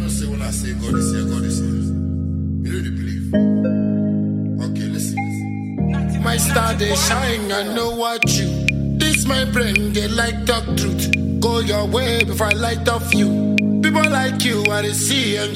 not say when I say God is here, God is here. You really believe? Okay, listen. My star they shine, I know what you. This my brain, they like talk truth. Go your way before I light off you. People like you, I they see and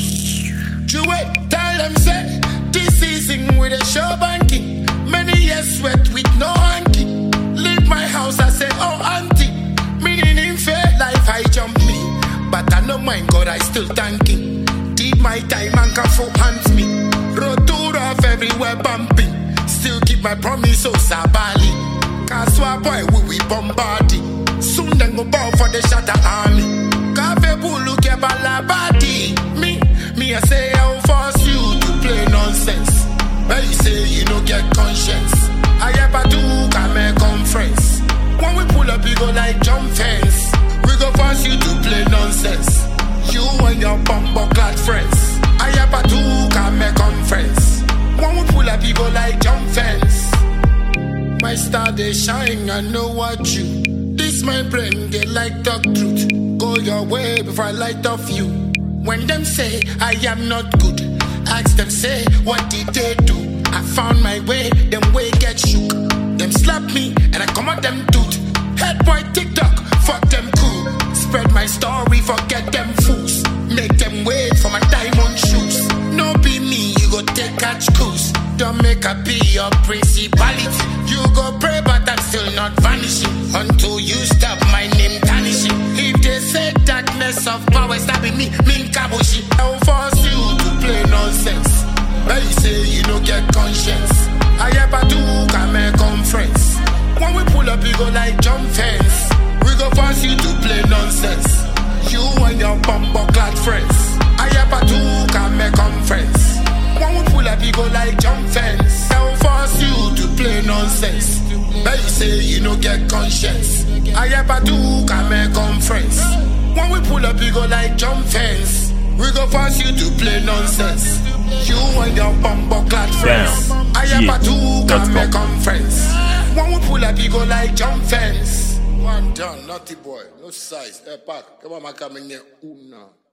you wait, tell them say this season with a show banking. Many years sweat with no hanky. Leave my house, I say, oh auntie. Meaning in fair life, I jump me. But I know my God, I still thanking. Did my time and can for hands me. Road too rough everywhere bumping. Still keep my promise, so sabali. Kaswa boy, we bombarding. Soon then go bow for the shatter army. Cafe bulu ke balabadi. Me I say I'll force you to play nonsense. But you say you don't get conscience. I ever do come a conference. When we pull up, you go like jump fence. We go force you to play nonsense. You and your bumbo clad friends. I ever do come a conference. When we pull up, you go like jump fence. My star they shine, I know what you. This my brain, they like talk truth. Go your way before I light off you. When them say I am not good, ask them say what did they do? I found my way, them way get shook. Them slap me and I come at them tooth. Head boy TikTok, fuck them cool. Spread my story, forget them fools. Make them wait for my diamond shoes. No be me, you go take catch cruise. Don't make a be your principality. You go pray but I'm still not vanishing until you stop my name tarnishing. If they say darkness of power stabbing me, mean kabushi. I'll force you to play nonsense. But you say you don't get conscience. I ever do come a conference. When we pull up, you go like jump fence. We go force you to play nonsense. You and your bumbo clad friends. I ever do come a conference. When we pull up, you go like jump fence. I will force you to play nonsense. But you say you don't get conscience. I ever do come a conference. When we pull up, you go like jump fence. We go force you to play nonsense. You and your bumbo clad friends. I ever do come a conference. When we pull up, you go like jump fence. One done, naughty boy, no size. Hey, Pac, come on, I'm coming here. Una.